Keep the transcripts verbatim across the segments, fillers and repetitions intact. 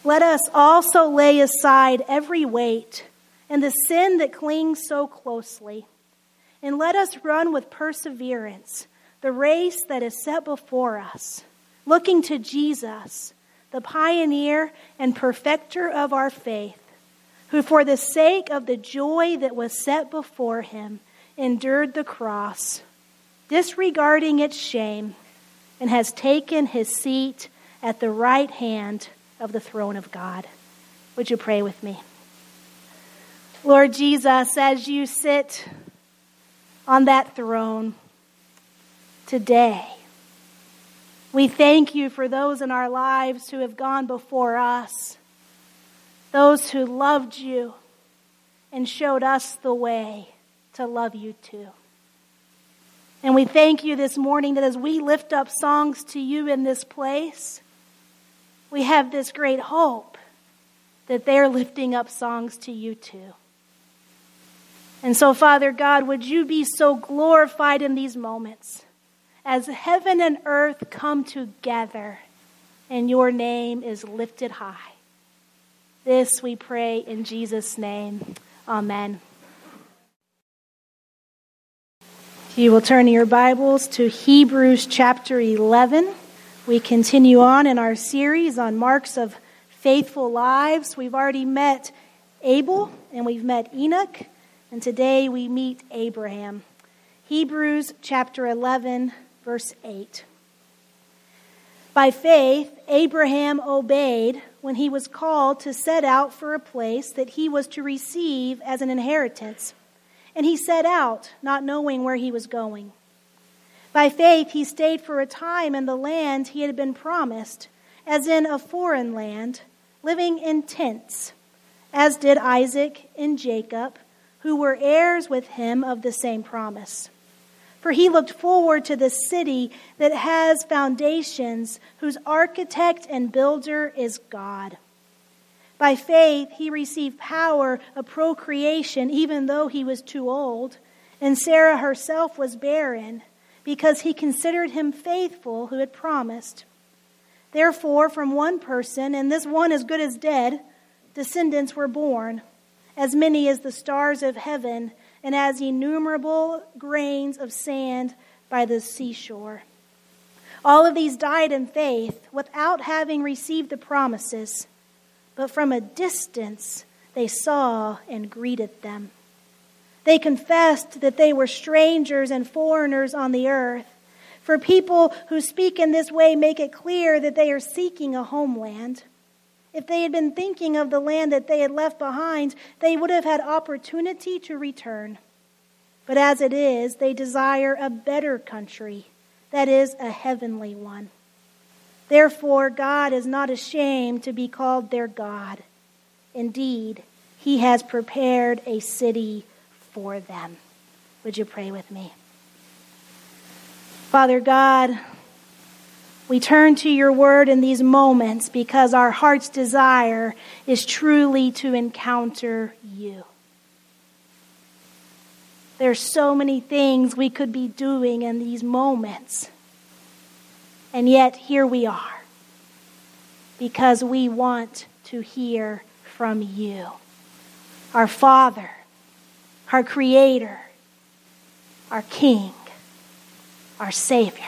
Let us also lay aside every weight and the sin that clings so closely, and let us run with perseverance the race that is set before us, looking to Jesus, the pioneer and perfecter of our faith, who for the sake of the joy that was set before him endured the cross, disregarding its shame, and has taken his seat at the right hand of the throne of God. Would you pray with me? Lord Jesus, as you sit on that throne today, we thank you for those in our lives who have gone before us, those who loved you and showed us the way to love you too. And we thank you this morning that as we lift up songs to you in this place, we have this great hope that they're lifting up songs to you too. And so, Father God, would you be so glorified in these moments as heaven and earth come together and your name is lifted high. This we pray in Jesus' name. Amen. You will turn your Bibles to Hebrews chapter eleven. We continue on in our series on marks of faithful lives. We've already met Abel and we've met Enoch, and today we meet Abraham. Hebrews chapter eleven, verse eight. By faith, Abraham obeyed when he was called to set out for a place that he was to receive as an inheritance. And he set out, not knowing where he was going. By faith, he stayed for a time in the land he had been promised, as in a foreign land, living in tents, as did Isaac and Jacob, who were heirs with him of the same promise. For he looked forward to the city that has foundations, whose architect and builder is God. By faith, he received power of procreation, even though he was too old, and Sarah herself was barren, because he considered him faithful who had promised. Therefore, from one person, and this one as good as dead, descendants were born, as many as the stars of heaven, and as innumerable grains of sand by the seashore. All of these died in faith, without having received the promises, but from a distance they saw and greeted them. They confessed that they were strangers and foreigners on the earth. For people who speak in this way make it clear that they are seeking a homeland. If they had been thinking of the land that they had left behind, they would have had opportunity to return. But as it is, they desire a better country, that is, a heavenly one. Therefore, God is not ashamed to be called their God. Indeed, he has prepared a city for them. Would you pray with me? Father God, we turn to your word in these moments because our heart's desire is truly to encounter you. There's so many things we could be doing in these moments. And yet here we are because we want to hear from you, our Father, our Creator, our King, our Savior.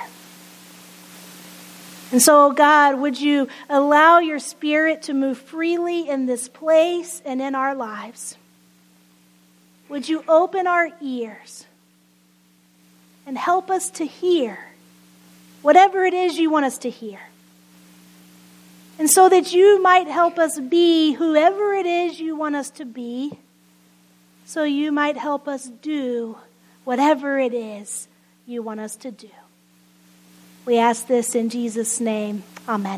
And so, oh God, would you allow your Spirit to move freely in this place and in our lives? Would you open our ears and help us to hear whatever it is you want us to hear? And so that you might help us be whoever it is you want us to be, so you might help us do whatever it is you want us to do. We ask this in Jesus' name. Amen.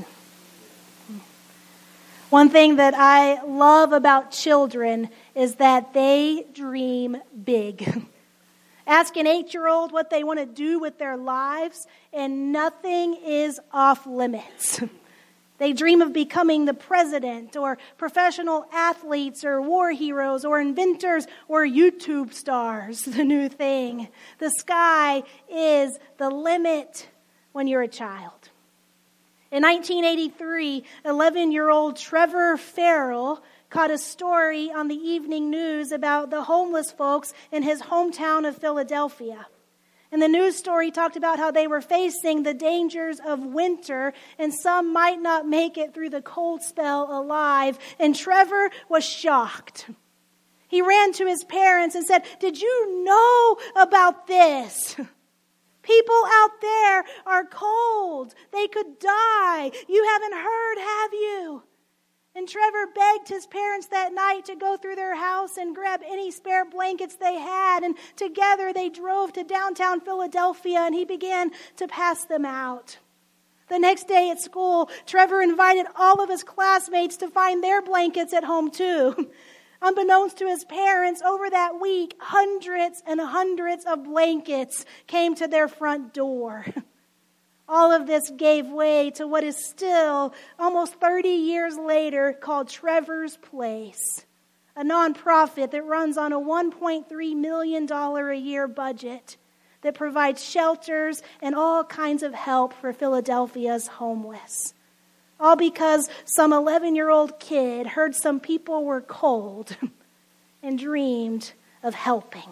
One thing that I love about children is that they dream big. Ask an eight-year-old what they want to do with their lives, and nothing is off limits. They dream of becoming the president or professional athletes or war heroes or inventors or YouTube stars, the new thing. The sky is the limit when you're a child. In nineteen eighty-three, eleven-year-old Trevor Farrell caught a story on the evening news about the homeless folks in his hometown of Philadelphia. And the news story talked about how they were facing the dangers of winter, and some might not make it through the cold spell alive. And Trevor was shocked. He ran to his parents and said, "Did you know about this? People out there are cold. They could die. You haven't heard, have you?" And Trevor begged his parents that night to go through their house and grab any spare blankets they had. And together they drove to downtown Philadelphia, and he began to pass them out. The next day at school, Trevor invited all of his classmates to find their blankets at home too. Unbeknownst to his parents, over that week, hundreds and hundreds of blankets came to their front door. All of this gave way to what is still, almost thirty years later, called Trevor's Place, a nonprofit that runs on a one point three million dollars a year budget that provides shelters and all kinds of help for Philadelphia's homeless. All because some eleven-year-old kid heard some people were cold and dreamed of helping.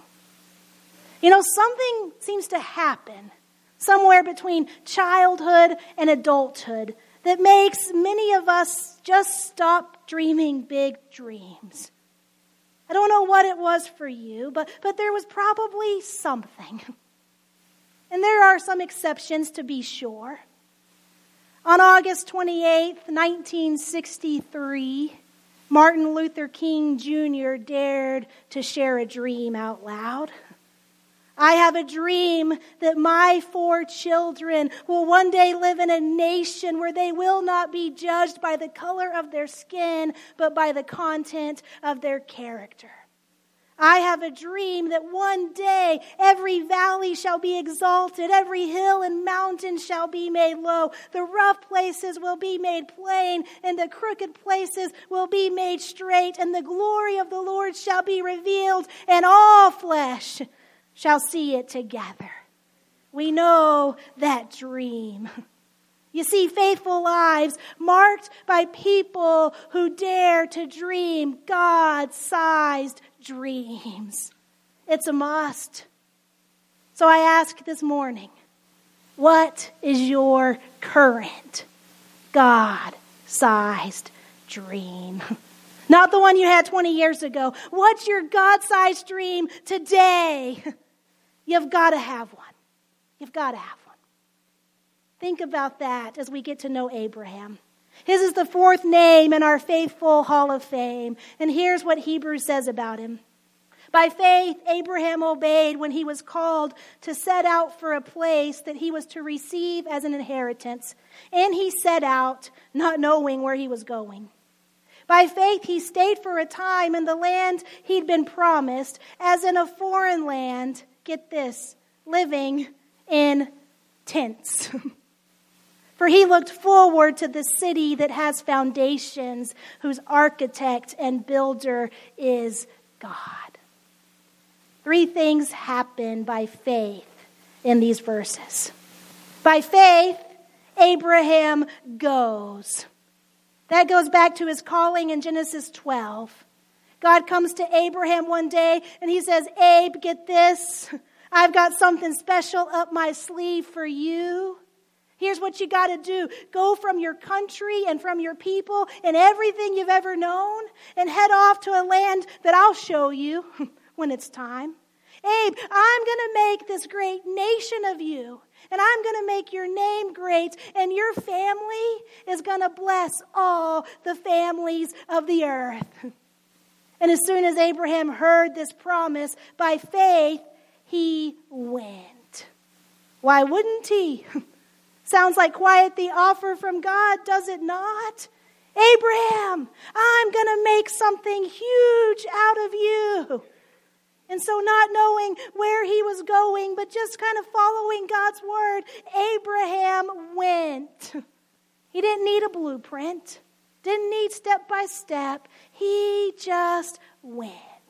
You know, something seems to happen somewhere between childhood and adulthood that makes many of us just stop dreaming big dreams. I don't know what it was for you, but, but there was probably something. And there are some exceptions, to be sure. On August twenty-eighth, nineteen sixty-three, Martin Luther King Junior dared to share a dream out loud. "I have a dream that my four children will one day live in a nation where they will not be judged by the color of their skin, but by the content of their character. I have a dream that one day every valley shall be exalted, every hill and mountain shall be made low. The rough places will be made plain, and the crooked places will be made straight, and the glory of the Lord shall be revealed, and all flesh shall see it together." We know that dream. You see, faithful lives marked by people who dare to dream God-sized dreams. It's a must. So I ask this morning, what is your current God-sized dream? Not the one you had twenty years ago. What's your God-sized dream today? You've got to have one. You've got to have one. Think about that as we get to know Abraham. His is the fourth name in our faithful Hall of Fame. And here's what Hebrews says about him. By faith, Abraham obeyed when he was called to set out for a place that he was to receive as an inheritance. And he set out, not knowing where he was going. By faith, he stayed for a time in the land he'd been promised, as in a foreign land, get this, living in tents. For he looked forward to the city that has foundations, whose architect and builder is God. Three things happen by faith in these verses. By faith, Abraham goes. That goes back to his calling in Genesis twelve. God comes to Abraham one day and he says, "Abe, get this. I've got something special up my sleeve for you. Here's what you got to do. Go from your country and from your people and everything you've ever known and head off to a land that I'll show you when it's time. Abe, I'm going to make this great nation of you. And I'm going to make your name great, and your family is going to bless all the families of the earth." And as soon as Abraham heard this promise, by faith, he went. Why wouldn't he? Sounds like quite the offer from God, does it not? Abraham, I'm going to make something huge out of you. And so, not knowing where he was going, but just kind of following God's word, Abraham went. He didn't need a blueprint, didn't need step by step. He just went.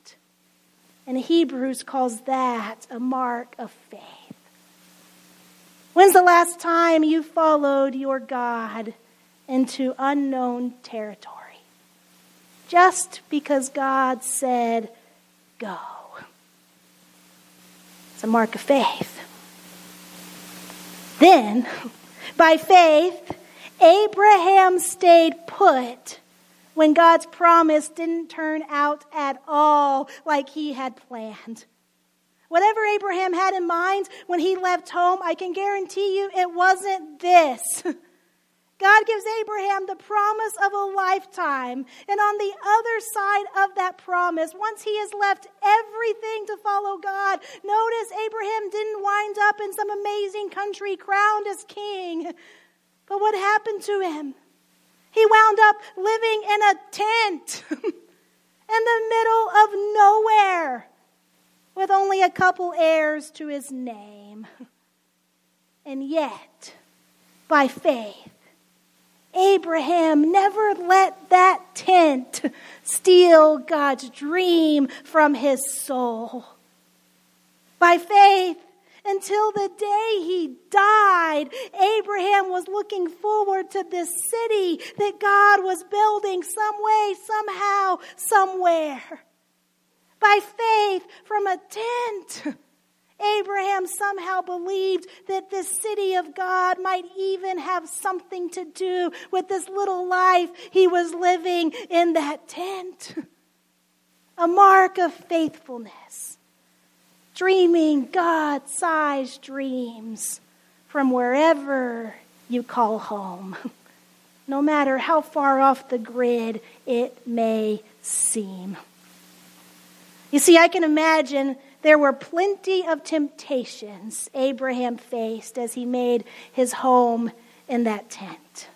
And Hebrews calls that a mark of faith. When's the last time you followed your God into unknown territory. Just because God said, go. It's a mark of faith. Then, by faith, Abraham stayed put when God's promise didn't turn out at all like he had planned. Whatever Abraham had in mind when he left home, I can guarantee you it wasn't this. God gives Abraham the promise of a lifetime. And on the other side of that promise, once he has left everything to follow God, notice Abraham didn't wind up in some amazing country crowned as king. But what happened to him? He wound up living in a tent in the middle of nowhere with only a couple heirs to his name. And yet, by faith, Abraham never let that tent steal God's dream from his soul. By faith, until the day he died, Abraham was looking forward to this city that God was building some way, somehow, somewhere. By faith, from a tent, Abraham somehow believed that this city of God might even have something to do with this little life he was living in that tent. A mark of faithfulness. Dreaming God-sized dreams from wherever you call home, no matter how far off the grid it may seem. You see, I can imagine there were plenty of temptations Abraham faced as he made his home in that tent.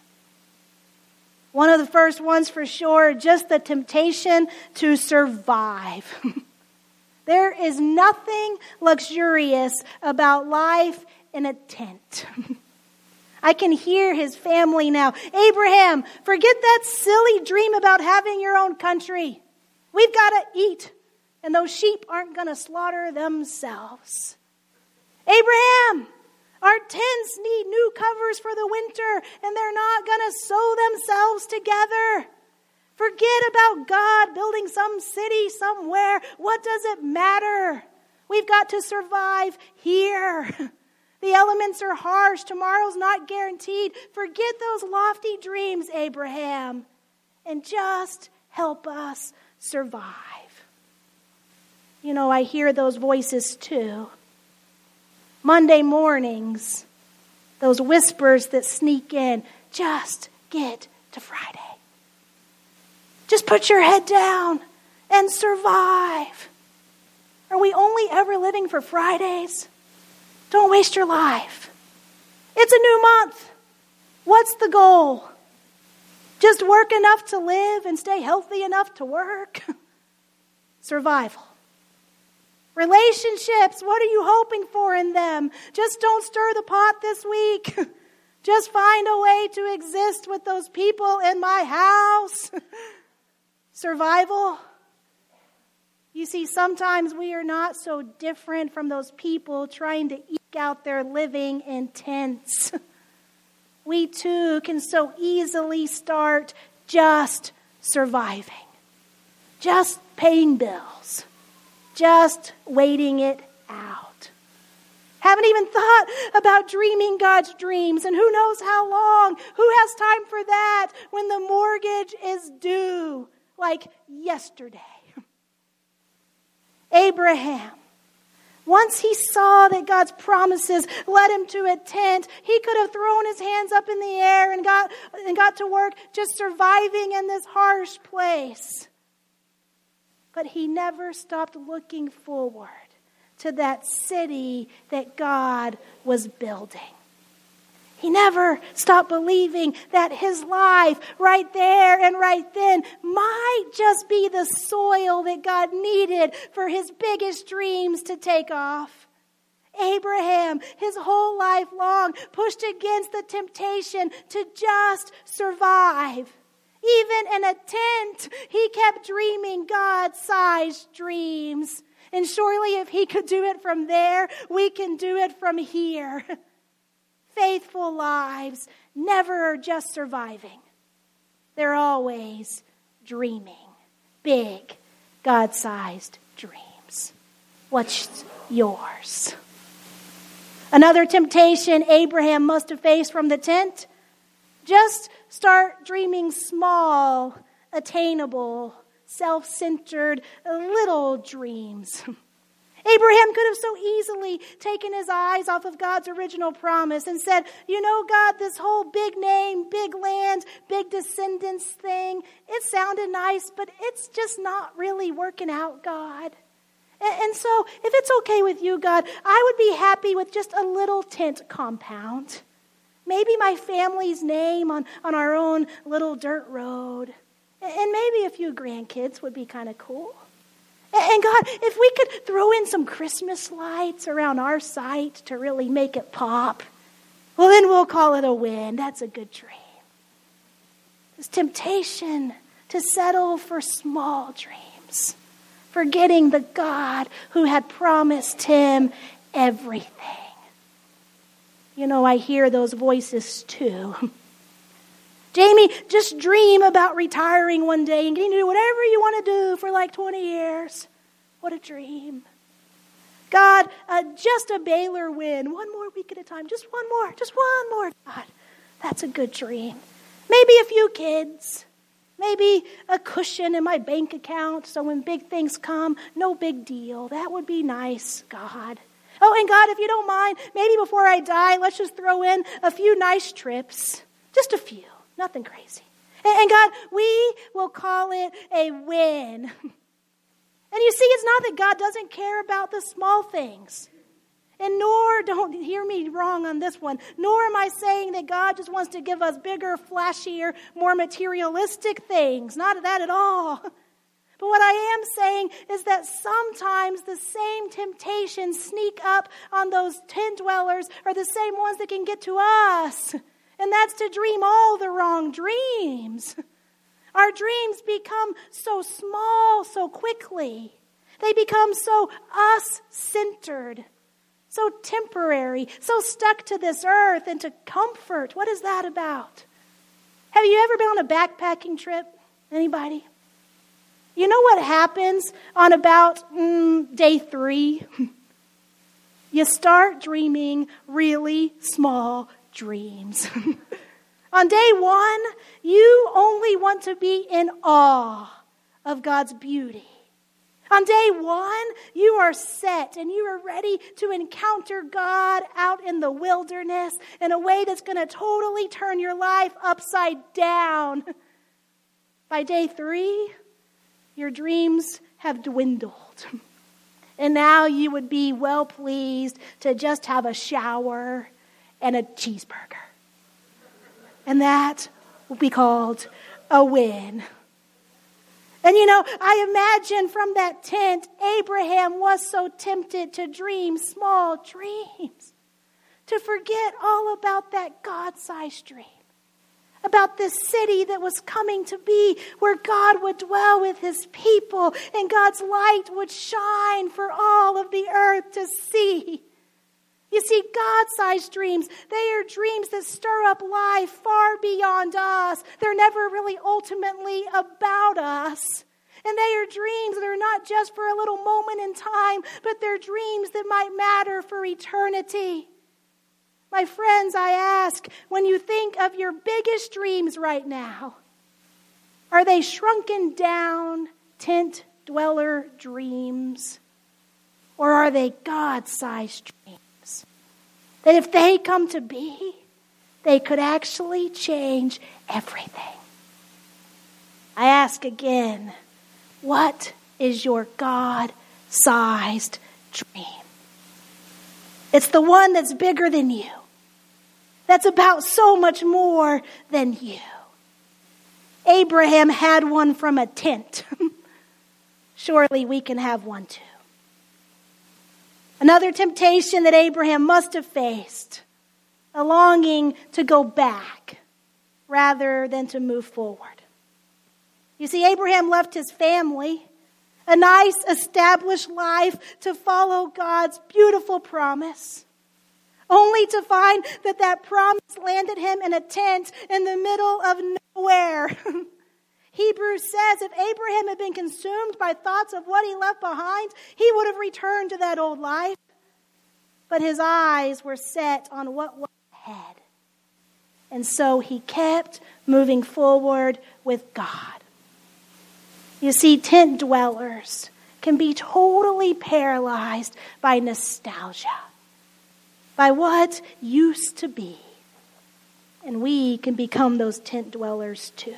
One of the first ones for sure, just the temptation to survive. There is nothing luxurious about life in a tent. I can hear his family now. Abraham, forget that silly dream about having your own country. We've got to eat, and those sheep aren't going to slaughter themselves. Abraham, our tents need new covers for the winter, and they're not going to sew themselves together. Forget about God building some city somewhere. What does it matter? We've got to survive here. The elements are harsh. Tomorrow's not guaranteed. Forget those lofty dreams, Abraham, and just help us survive. You know, I hear those voices too. Monday mornings, those whispers that sneak in, just get to Friday. Just put your head down and survive. Are we only ever living for Fridays? Don't waste your life. It's a new month. What's the goal? Just work enough to live and stay healthy enough to work? Survival. Relationships, what are you hoping for in them? Just don't stir the pot this week. Just find a way to exist with those people in my house. Survival. You see, sometimes we are not so different from those people trying to eke out their living in tents. We too can so easily start just surviving, just paying bills, just waiting it out. Haven't even thought about dreaming God's dreams, and who knows how long. Who has time for that when the mortgage is due? Like yesterday. Abraham, once he saw that God's promises led him to a tent, he could have thrown his hands up in the air and got, and got to work just surviving in this harsh place. But he never stopped looking forward to that city that God was building. He never stopped believing that his life right there and right then might just be the soil that God needed for his biggest dreams to take off. Abraham, his whole life long, pushed against the temptation to just survive. Even in a tent, he kept dreaming God-sized dreams. And surely if he could do it from there, we can do it from here. faithful lives never are just surviving. They're always dreaming big, God-sized dreams. What's yours? Another temptation Abraham must have faced from the tent: just start dreaming small, attainable, self-centered, little dreams. Abraham could have so easily taken his eyes off of God's original promise and said, you know, God, this whole big name, big land, big descendants thing, it sounded nice, but it's just not really working out, God. And, and so if it's okay with you, God, I would be happy with just a little tent compound. Maybe my family's name on, on our own little dirt road. And maybe a few grandkids would be kind of cool. And God, if we could throw in some Christmas lights around our site to really make it pop, well, then we'll call it a win. That's a good dream. This temptation to settle for small dreams, forgetting the God who had promised him everything. You know, I hear those voices too. Jamie, just dream about retiring one day and getting to do whatever you want to do for like twenty years. What a dream. God, uh, just a Baylor win. One more week at a time. Just one more. Just one more. God, that's a good dream. Maybe a few kids. Maybe a cushion in my bank account so when big things come, no big deal. That would be nice, God. Oh, and God, if you don't mind, maybe before I die, let's just throw in a few nice trips. Just a few. Nothing crazy. And God, we will call it a win. And you see, it's not that God doesn't care about the small things. And nor, don't hear me wrong on this one, nor am I saying that God just wants to give us bigger, flashier, more materialistic things. Not that at all. But what I am saying is that sometimes the same temptations sneak up on those tent dwellers are the same ones that can get to us. And that's to dream all the wrong dreams. Our dreams become so small so quickly. They become so us-centered, so temporary, so stuck to this earth and to comfort. What is that about? Have you ever been on a backpacking trip? Anybody? You know what happens on about mm, day three? You start dreaming really small dreams. On day one, you only want to be in awe of God's beauty. On day one, you are set and you are ready to encounter God out in the wilderness in a way that's going to totally turn your life upside down. By day three, your dreams have dwindled. And now you would be well pleased to just have a shower and a cheeseburger. And that will be called a win. And you know, I imagine from that tent, Abraham was so tempted to dream small dreams, to forget all about that God-sized dream, about this city that was coming to be where God would dwell with his people and God's light would shine for all of the earth to see. You see, God-sized dreams, they are dreams that stir up life far beyond us. They're never really ultimately about us. And they are dreams that are not just for a little moment in time, but they're dreams that might matter for eternity. My friends, I ask, when you think of your biggest dreams right now, are they shrunken down tent dweller dreams? Or are they God-sized dreams? That if they come to be, they could actually change everything. I ask again, what is your God-sized dream? It's the one that's bigger than you. That's about so much more than you. Abraham had one from a tent. Surely we can have one too. Another temptation that Abraham must have faced, a longing to go back rather than to move forward. You see, Abraham left his family, a nice established life to follow God's beautiful promise, only to find that that promise landed him in a tent in the middle of nowhere. Hebrews says if Abraham had been consumed by thoughts of what he left behind, he would have returned to that old life. But his eyes were set on what was ahead. And so he kept moving forward with God. You see, tent dwellers can be totally paralyzed by nostalgia, by what used to be. And we can become those tent dwellers too.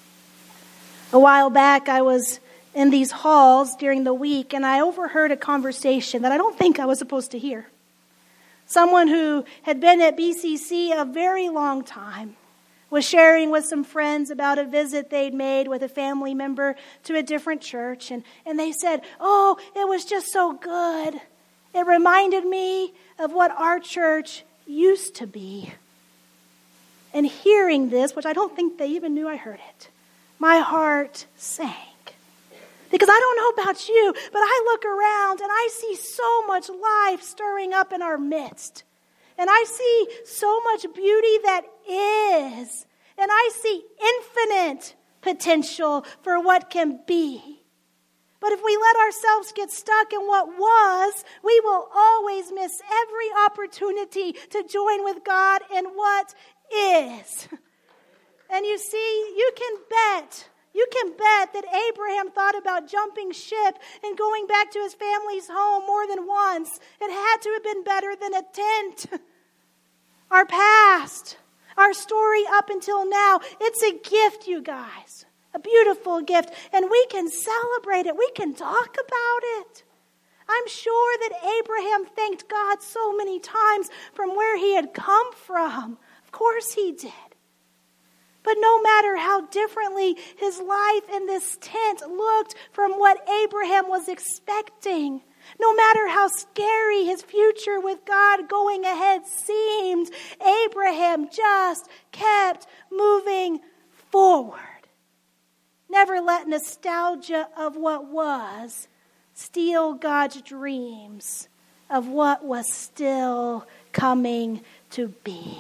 A while back, I was in these halls during the week, and I overheard a conversation that I don't think I was supposed to hear. Someone who had been at B C C a very long time was sharing with some friends about a visit they'd made with a family member to a different church. And, and they said, oh, it was just so good. It reminded me of what our church used to be. And hearing this, which I don't think they even knew I heard it, my heart sank. Because I don't know about you, but I look around and I see so much life stirring up in our midst. And I see so much beauty that is. And I see infinite potential for what can be. But if we let ourselves get stuck in what was, we will always miss every opportunity to join with God in what is. And you see, you can bet, you can bet that Abraham thought about jumping ship and going back to his family's home more than once. It had to have been better than a tent. Our past, our story up until now, it's a gift, you guys. A beautiful gift. And we can celebrate it. We can talk about it. I'm sure that Abraham thanked God so many times from where he had come from. Of course he did. But no matter how differently his life in this tent looked from what Abraham was expecting, no matter how scary his future with God going ahead seemed, Abraham just kept moving forward. Never let nostalgia of what was steal God's dreams of what was still coming to be.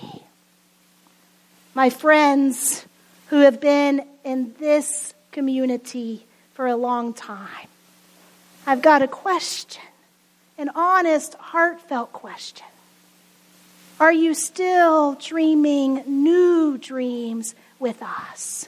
My friends who have been in this community for a long time, I've got a question, an honest, heartfelt question. Are you still dreaming new dreams with us?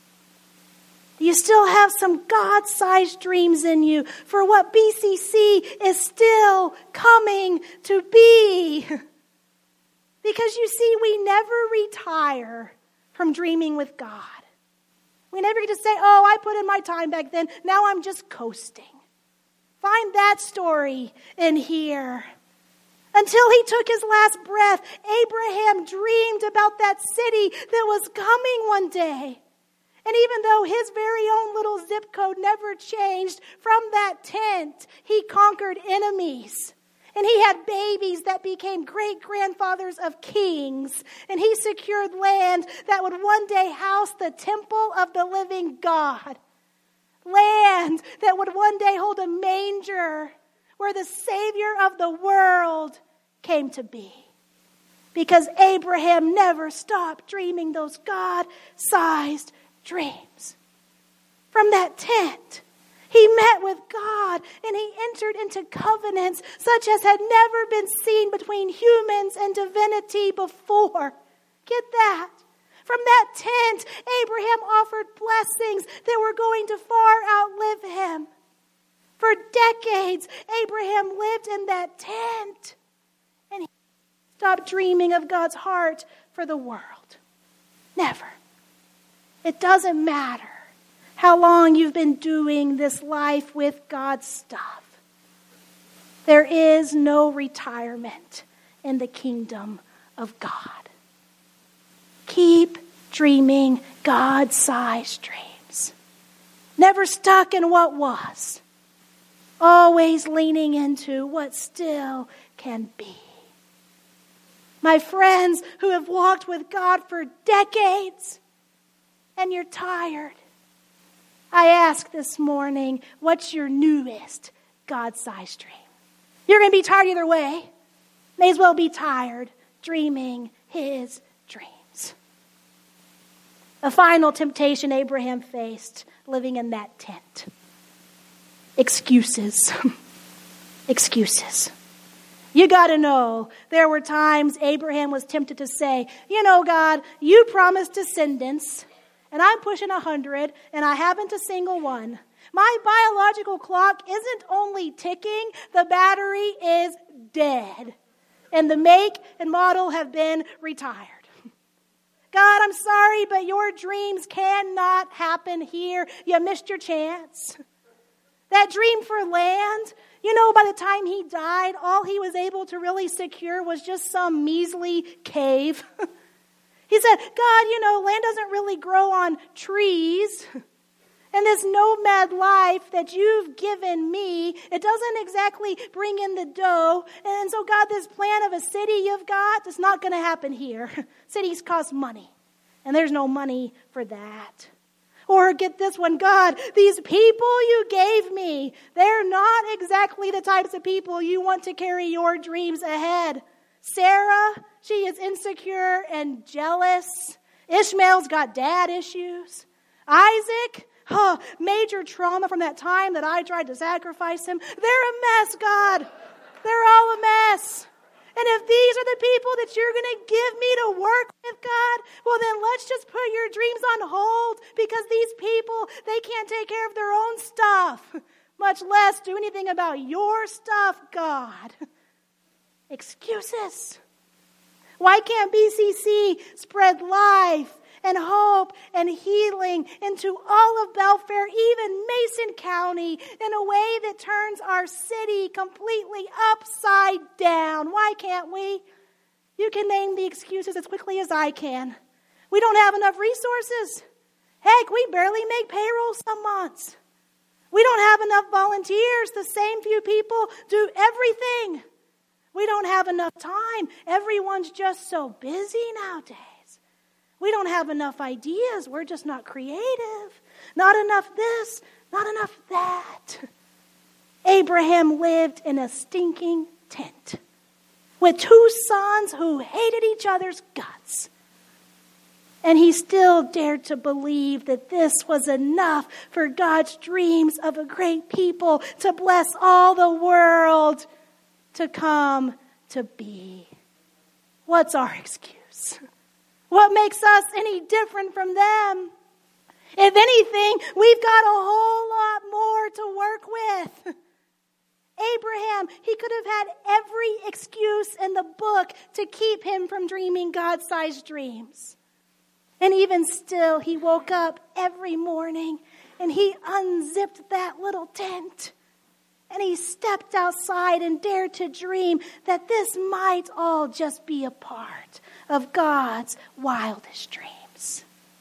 Do you still have some God-sized dreams in you for what B C C is still coming to be? Because you see, we never retire from dreaming with God. We never get to say, oh, I put in my time back then, now I'm just coasting. Find that story in here. Until he took his last breath, Abraham dreamed about that city that was coming one day. And even though his very own little zip code never changed, from that tent, he conquered enemies. And he had babies that became great-grandfathers of kings. And he secured land that would one day house the temple of the living God. Land that would one day hold a manger where the Savior of the world came to be. Because Abraham never stopped dreaming those God-sized dreams. From that tent, he met with God and he entered into covenants such as had never been seen between humans and divinity before. Get that? From that tent, Abraham offered blessings that were going to far outlive him. For decades, Abraham lived in that tent. And he stopped dreaming of God's heart for the world. Never. It doesn't matter how long you've been doing this life with God's stuff. There is no retirement in the kingdom of God. Keep dreaming God-sized dreams. Never stuck in what was. Always leaning into what still can be. My friends who have walked with God for decades, and you're tired, I ask this morning, what's your newest God-sized dream? You're going to be tired either way. May as well be tired dreaming his dreams. A final temptation Abraham faced living in that tent. Excuses. Excuses. You got to know, there were times Abraham was tempted to say, you know, God, you promised descendants, and I'm pushing a hundred, and I haven't a single one. My biological clock isn't only ticking, the battery is dead. And the make and model have been retired. God, I'm sorry, but your dreams cannot happen here. You missed your chance. That dream for land, you know, by the time he died, all he was able to really secure was just some measly cave. He said, God, you know, land doesn't really grow on trees. And this nomad life that you've given me, it doesn't exactly bring in the dough. And so, God, this plan of a city you've got, it's not going to happen here. Cities cost money, and there's no money for that. Or get this one, God, these people you gave me, they're not exactly the types of people you want to carry your dreams ahead. Sarah, she is insecure and jealous. Ishmael's got dad issues. Isaac, oh, major trauma from that time that I tried to sacrifice him. They're a mess, God. They're all a mess. And if these are the people that you're going to give me to work with, God, well, then let's just put your dreams on hold, because these people, they can't take care of their own stuff, much less do anything about your stuff, God. Excuses. Why can't B C C spread life and hope and healing into all of Belfair, even Mason County, in a way that turns our city completely upside down? Why can't we? You can name the excuses as quickly as I can. We don't have enough resources. Heck, we barely make payroll some months. We don't have enough volunteers. The same few people do everything. We don't have enough time. Everyone's just so busy nowadays. We don't have enough ideas. We're just not creative. Not enough this, not enough that. Abraham lived in a stinking tent with two sons who hated each other's guts. And he still dared to believe that this was enough for God's dreams of a great people to bless all the world to come to be. What's our excuse? What makes us any different from them? If anything, we've got a whole lot more to work with. Abraham, he could have had every excuse in the book to keep him from dreaming God-sized dreams. And even still, he woke up every morning and he unzipped that little tent. And he stepped outside and dared to dream that this might all just be a part of God's wildest dreams.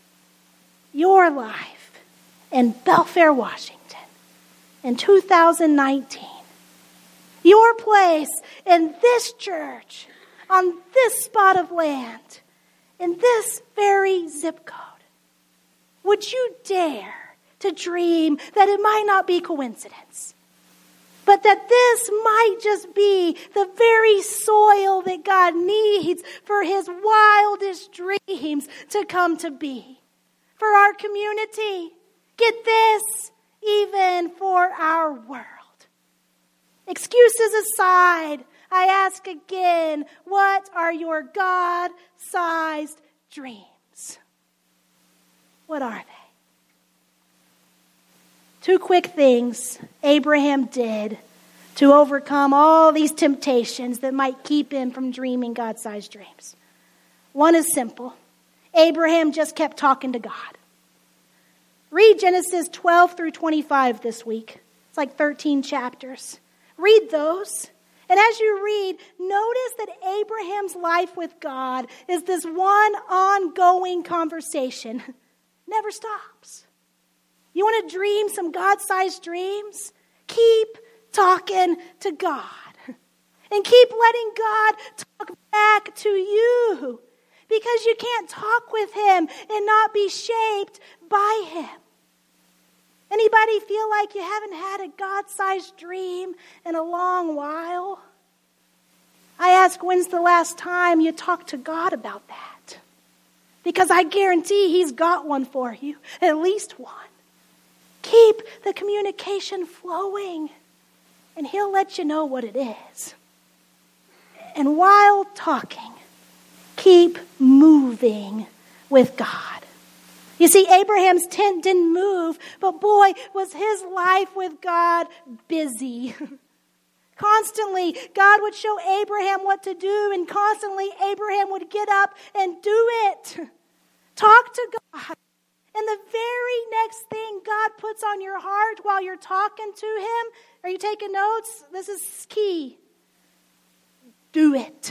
Your life in Belfair, Washington in two thousand nineteen. Your place in this church, on this spot of land, in this very zip code. Would you dare to dream that it might not be coincidence, but that this might just be the very soil that God needs for his wildest dreams to come to be? For our community, get this, even for our world. Excuses aside, I ask again, what are your God-sized dreams? What are they? Two quick things Abraham did to overcome all these temptations that might keep him from dreaming God-sized dreams. One is simple. Abraham just kept talking to God. Read Genesis twelve through twenty-five this week. It's like thirteen chapters. Read those. And as you read, notice that Abraham's life with God is this one ongoing conversation. Never stops. You want to dream some God-sized dreams? Keep talking to God. And keep letting God talk back to you. Because you can't talk with him and not be shaped by him. Anybody feel like you haven't had a God-sized dream in a long while? I ask, when's the last time you talked to God about that? Because I guarantee he's got one for you, at least one. Keep the communication flowing, and he'll let you know what it is. And while talking, keep moving with God. You see, Abraham's tent didn't move, but boy, was his life with God busy. Constantly, God would show Abraham what to do, and constantly Abraham would get up and do it. Talk to God. And the very next thing God puts on your heart while you're talking to him, are you taking notes? This is key. Do it.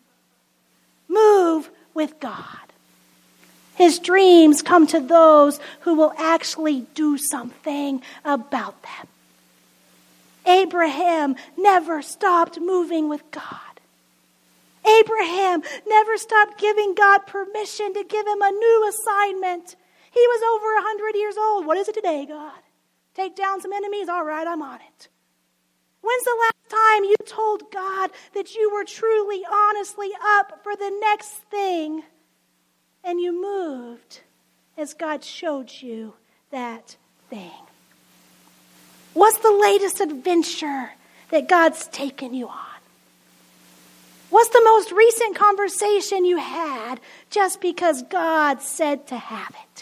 Move with God. His dreams come to those who will actually do something about them. Abraham never stopped moving with God. Abraham never stopped giving God permission to give him a new assignment. He was over one hundred years old. What is it today, God? Take down some enemies? All right, I'm on it. When's the last time you told God that you were truly, honestly up for the next thing, and you moved as God showed you that thing? What's the latest adventure that God's taken you on? What's the most recent conversation you had just because God said to have it?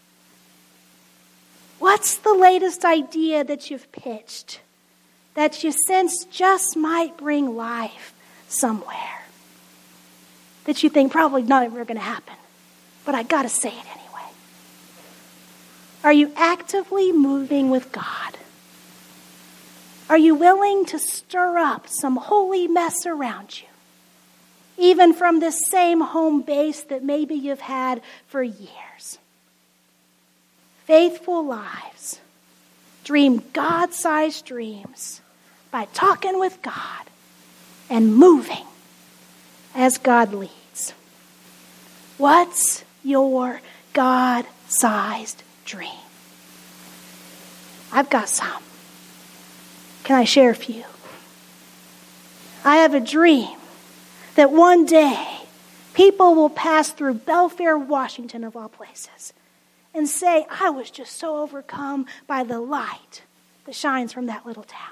What's the latest idea that you've pitched that you sense just might bring life somewhere? That you think probably not ever going to happen, but I got to say it anyway. Are you actively moving with God? Are you willing to stir up some holy mess around you? Even from this same home base that maybe you've had for years. Faithful lives dream God-sized dreams by talking with God and moving as God leads. What's your God-sized dream? I've got some. Can I share a few? I have a dream that one day people will pass through Belfair, Washington, of all places, and say, I was just so overcome by the light that shines from that little town.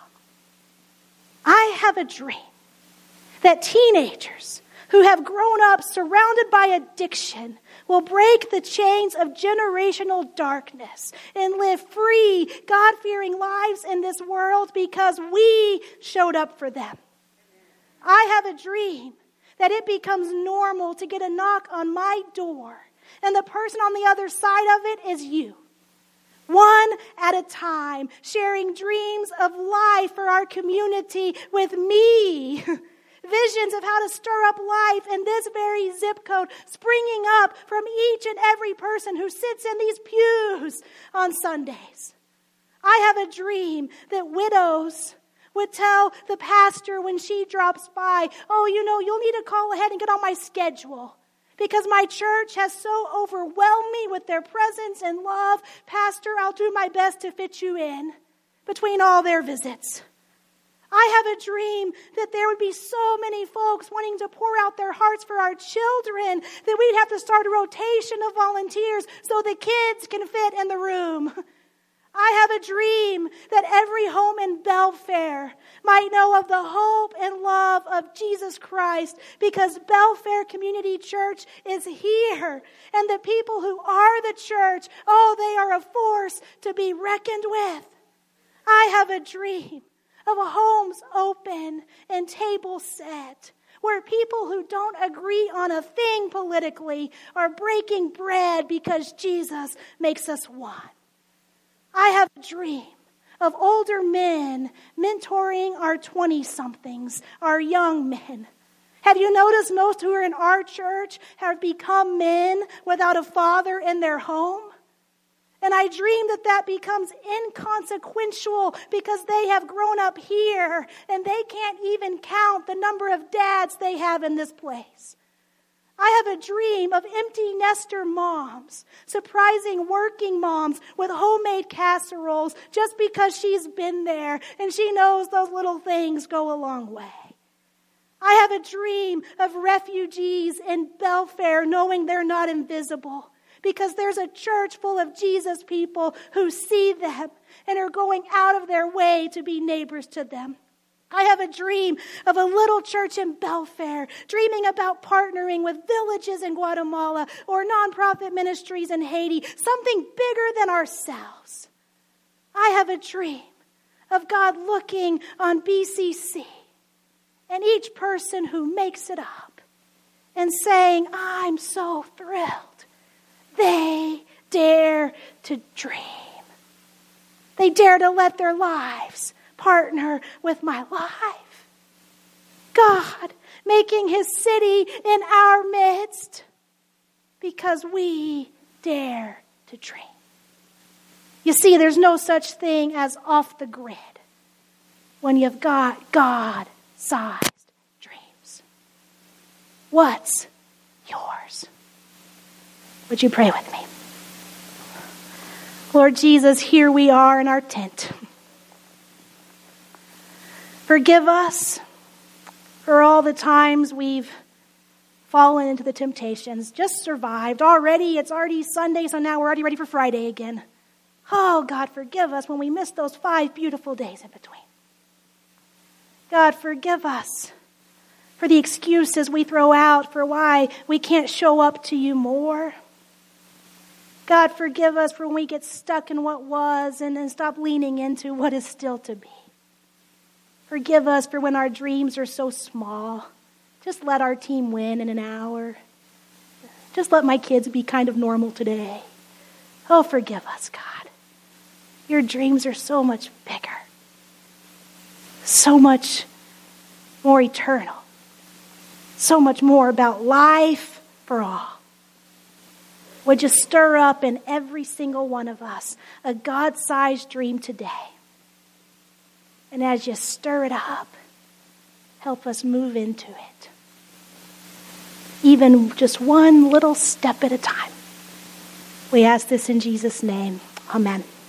I have a dream that teenagers who have grown up surrounded by addiction will break the chains of generational darkness and live free, God-fearing lives in this world because we showed up for them. I have a dream that it becomes normal to get a knock on my door, and the person on the other side of it is you. One at a time, sharing dreams of life for our community with me. Visions of how to stir up life in this very zip code, springing up from each and every person who sits in these pews on Sundays. I have a dream that widows would tell the pastor when she drops by, oh, you know, you'll need to call ahead and get on my schedule because my church has so overwhelmed me with their presence and love. Pastor, I'll do my best to fit you in between all their visits. I have a dream that there would be so many folks wanting to pour out their hearts for our children that we'd have to start a rotation of volunteers so the kids can fit in the room. I have a dream that every home in Belfair might know of the hope and love of Jesus Christ because Belfair Community Church is here. And the people who are the church, oh, they are a force to be reckoned with. I have a dream of homes open and tables set where people who don't agree on a thing politically are breaking bread because Jesus makes us one. I have a dream of older men mentoring our twenty-somethings, our young men. Have you noticed most who are in our church have become men without a father in their home? And I dream that that becomes inconsequential because they have grown up here and they can't even count the number of dads they have in this place. I have a dream of empty nester moms, surprising working moms with homemade casseroles just because she's been there and she knows those little things go a long way. I have a dream of refugees in Belfair knowing they're not invisible, because there's a church full of Jesus people who see them and are going out of their way to be neighbors to them. I have a dream of a little church in Belfair, dreaming about partnering with villages in Guatemala or nonprofit ministries in Haiti, something bigger than ourselves. I have a dream of God looking on B C C and each person who makes it up and saying, I'm so thrilled. They dare to dream. They dare to let their lives partner with my life. God making his city in our midst because we dare to dream. You see, there's no such thing as off the grid when you've got God-sized dreams. What's yours? Would you pray with me? Lord Jesus, here we are in our tent. Forgive us for all the times we've fallen into the temptations, just survived. Already, it's already Sunday, so now we're already ready for Friday again. Oh, God, forgive us when we miss those five beautiful days in between. God, forgive us for the excuses we throw out for why we can't show up to you more. God, forgive us for when we get stuck in what was and then stop leaning into what is still to be. Forgive us for when our dreams are so small. Just let our team win in an hour. Just let my kids be kind of normal today. Oh, forgive us, God. Your dreams are so much bigger. So much more eternal. So much more about life for all. Would you stir up in every single one of us a God-sized dream today? And as you stir it up, help us move into it. Even just one little step at a time. We ask this in Jesus' name. Amen.